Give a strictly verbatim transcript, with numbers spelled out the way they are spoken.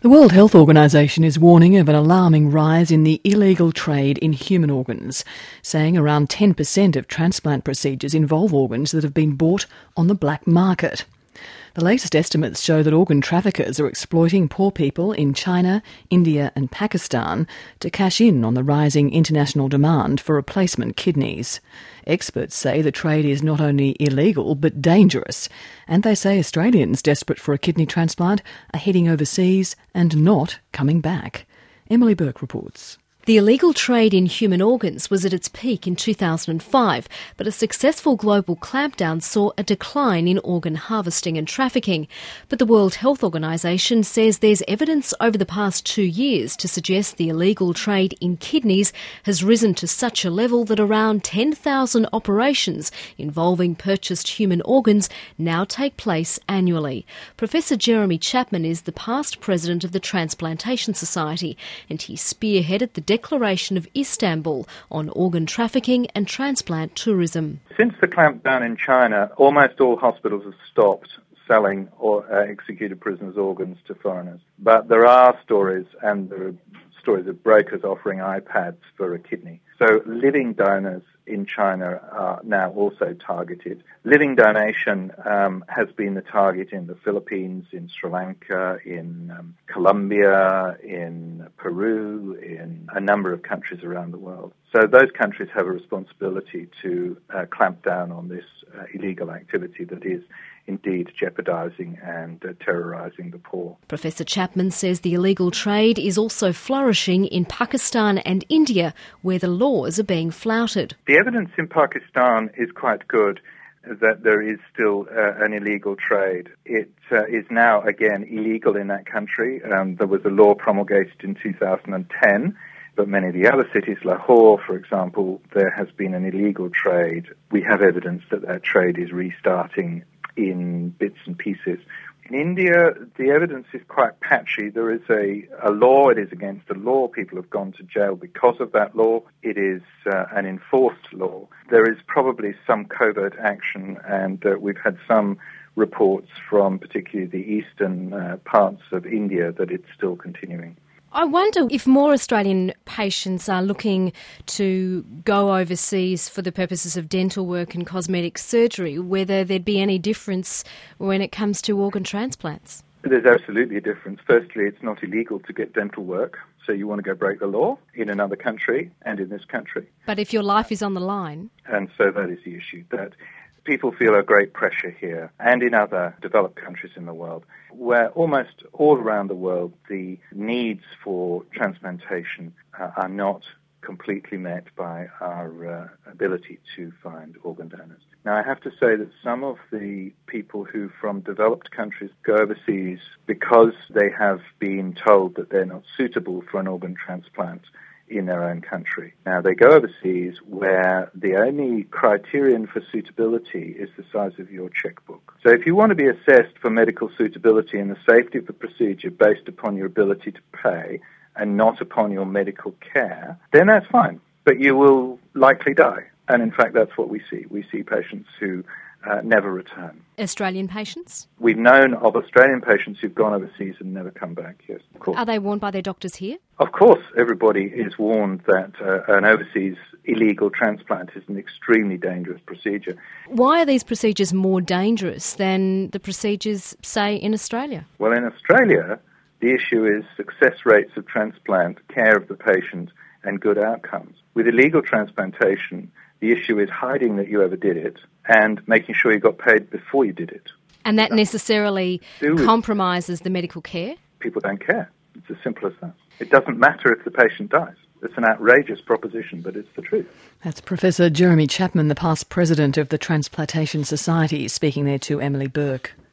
The World Health Organization is warning of an alarming rise in the illegal trade in human organs, saying around ten percent of transplant procedures involve organs that have been bought on the black market. The latest estimates show that organ traffickers are exploiting poor people in China, India and Pakistan to cash in on the rising international demand for replacement kidneys. Experts say the trade is not only illegal but dangerous, and they say Australians desperate for a kidney transplant are heading overseas and not coming back. Emily Burke reports. The illegal trade in human organs was at its peak in two thousand five, but a successful global clampdown saw a decline in organ harvesting and trafficking. But the World Health Organization says there's evidence over the past two years to suggest the illegal trade in kidneys has risen to such a level that around ten thousand operations involving purchased human organs now take place annually. Professor Jeremy Chapman is the past president of the Transplantation Society, and he spearheaded the Declaration of Istanbul on organ trafficking and transplant tourism. Since the clampdown in China, almost all hospitals have stopped selling or uh, executed prisoners' organs to foreigners. But there are stories, and there are stories of brokers offering iPads for a kidney. So living donors in China are now also targeted. Living donation um, has been the target in the Philippines, in Sri Lanka, in um, Colombia, in Peru, in a number of countries around the world. So those countries have a responsibility to uh, clamp down on this uh, illegal activity that is indeed jeopardising and uh, terrorising the poor. Professor Chapman says the illegal trade is also flourishing in Pakistan and India, where the laws are being flouted. The evidence in Pakistan is quite good that there is still uh, an illegal trade. It uh, is now, again, illegal in that country. Um, there was a law promulgated in two thousand ten, but many of the other cities, Lahore, for example, there has been an illegal trade. We have evidence that that trade is restarting in bits and pieces. In India, the evidence is quite patchy. There is a, a law, it is against the law. People have gone to jail because of that law. It is uh, an enforced law. There is probably some covert action, and uh, we've had some reports from particularly the eastern uh, parts of India that it's still continuing. I wonder if more Australian patients are looking to go overseas for the purposes of dental work and cosmetic surgery, whether there'd be any difference when it comes to organ transplants. There's absolutely a difference. Firstly, it's not illegal to get dental work, so you want to go break the law in another country and in this country. But if your life is on the line... And so that is the issue, that people feel a great pressure here and in other developed countries in the world, where almost all around the world the needs for transplantation uh, are not completely met by our uh, ability to find organ donors. Now, I have to say that some of the people who from developed countries go overseas because they have been told that they're not suitable for an organ transplant in their own country. Now, they go overseas where the only criterion for suitability is the size of your checkbook. So if you want to be assessed for medical suitability and the safety of the procedure based upon your ability to pay and not upon your medical care, then that's fine. But you will likely die. And in fact, that's what we see. We see patients who uh, never return. Australian patients? We've known of Australian patients who've gone overseas and never come back, yes, of course. Are they warned by their doctors here? Of course, everybody is warned that uh, an overseas illegal transplant is an extremely dangerous procedure. Why are these procedures more dangerous than the procedures, say, in Australia? Well, in Australia, the issue is success rates of transplant, care of the patient, and good outcomes. With illegal transplantation, the issue is hiding that you ever did it and making sure you got paid before you did it. And that necessarily compromises the medical care? People don't care. It's as simple as that. It doesn't matter if the patient dies. It's an outrageous proposition, but it's the truth. That's Professor Jeremy Chapman, the past president of the Transplantation Society, speaking there to Emily Burke.